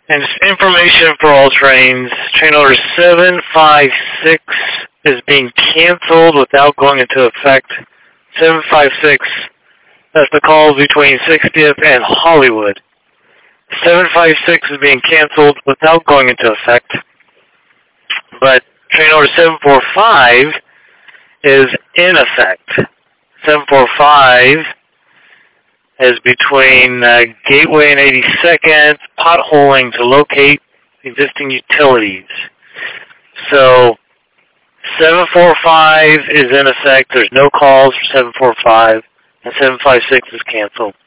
And just information for all trains. Train order 756 is being canceled without going into effect. 756, that's the call between 60th and Hollywood. 756 is being canceled without going into effect. But train order 745 is in effect. 745 is between Gateway and 82nd, potholing to locate existing utilities. So 745 is in effect. There's no calls for 745, and 756 is canceled.